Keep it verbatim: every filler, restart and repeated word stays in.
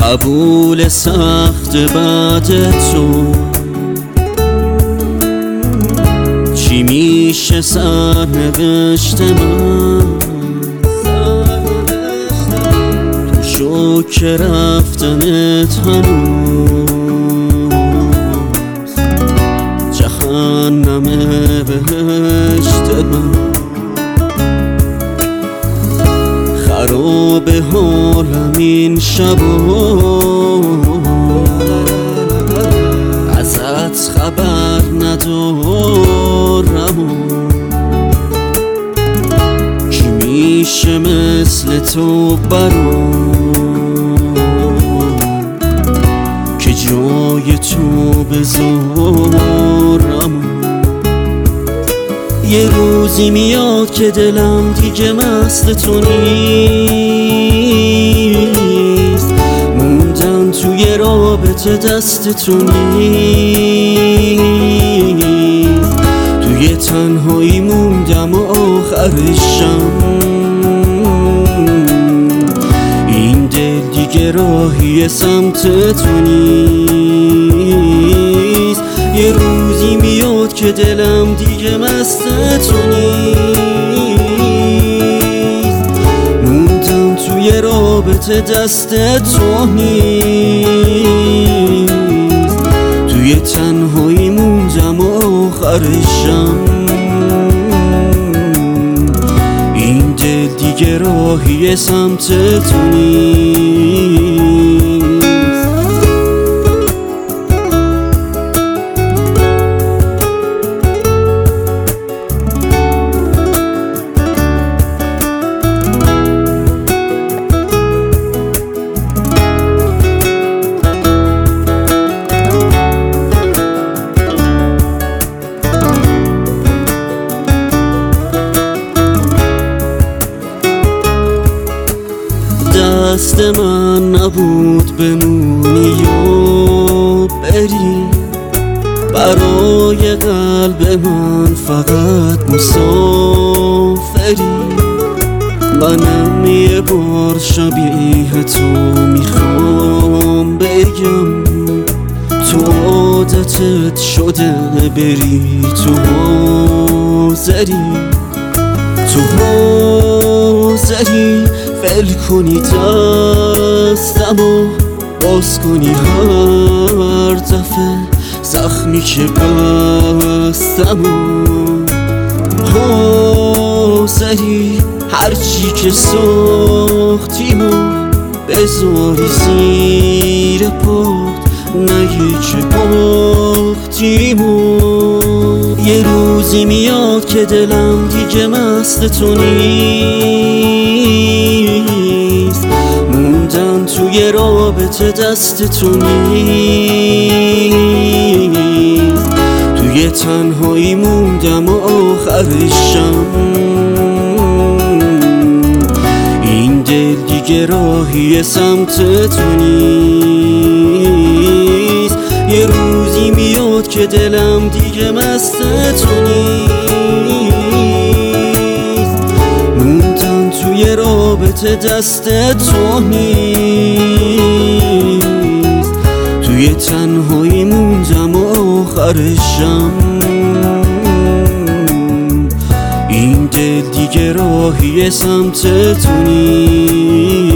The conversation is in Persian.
قبول سخت بعد تو چی میشه سرنوشت من؟ تو شوک رفتنت هنوز جهنم بهشت من. خراب حالم این شبا ازت خبر ندارم کی میشه مثل تو برام که جای تو بذارم. یه روزی میاد که دلم دیگه مست تو نیست، موندم توی رابطه دست تو نیست، توی تنهایی موندم و آخرشم این دل دیگه راهی سمت تو نیست. یه روزی میاد که دلم دیگه مست تو نیست، موندم توی رابطه دست تو نیست، توی تنهایی موندم و آخرشم این دل دیگه راهی سمت تو نیست. دست من نبود بمونی و بری، برای قلب من فقط مسافری. منم یه بار شبیه تو میخوام بگم، تو عادتت شده بری تو حاضری، تو حاضری فل کنی دستمو باز کنی هر دفعه زخمی که بستمو، حاضری هرچی که ساختیمو بذاری زیر پات نگی که باختیمو. یه روزی میاد که دلم دیگه مست تو نیست، موندم توی رابطه دست تو نیست، توی تنهایی موندم و آخرشم این دل دیگه راهی سمت تو نیست. یه روزی میاد که دلم دیگه مست تو نیست، موندم توی رابطه دست تو نیست، توی تنهایی موندم و آخرشم این دل دیگه راهی سمت تو نیست.